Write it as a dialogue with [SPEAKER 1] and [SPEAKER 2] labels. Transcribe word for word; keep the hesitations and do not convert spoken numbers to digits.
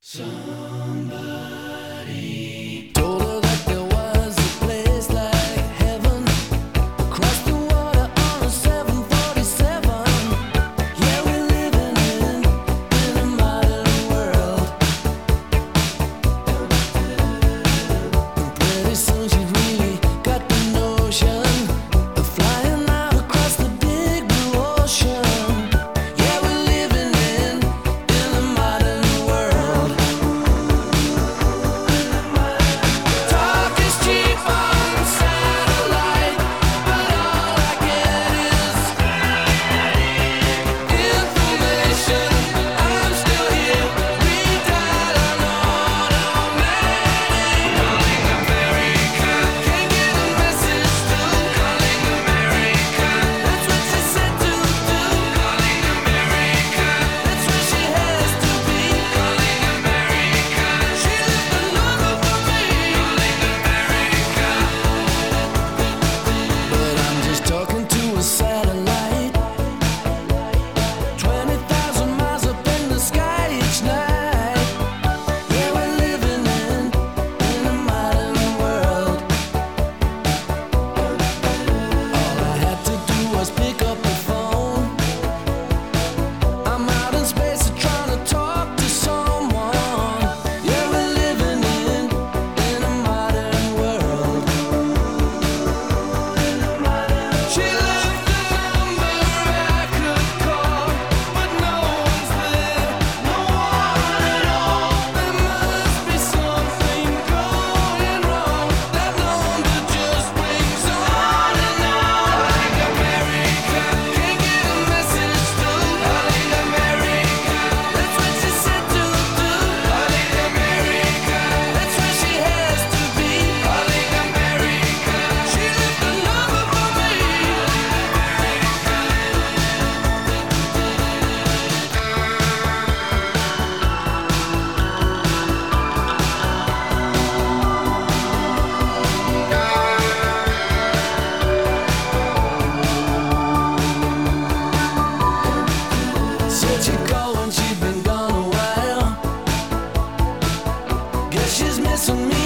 [SPEAKER 1] Somebody told her that there was a place like heaven across the water on a seven forty-seven. Yeah, we're living in, in a modern world. And pretty soon she really got the notion of flying out across the big blue ocean. Yeah, we're living in, in a modern world. Talk is cheap on satellite, but all I get is information. I'm still here, redial on automatic. Calling America, can't get a message through. Calling America, that's what she said to do. Calling America, that's where she has to be. Calling America, she left a number for me. Calling America, but I'm just talking to a satellite. Twenty thousand miles up in the sky each night. Yeah, we're living in, in a modern world. All I had to do was pick up the phone. I'm out in space trying to talk to someone. Yeah, we're living in, in a modern world. She left the number I could call, but no one's there, no one at all. There must be something going wrong. That number just rings on and on. Calling America, can't get a message through. Calling America, that's what she said to do. Calling America, that's where she has to be. Calling America, she left a number for me. Said she'd call when she'd been gone a while. Guess she's missing me.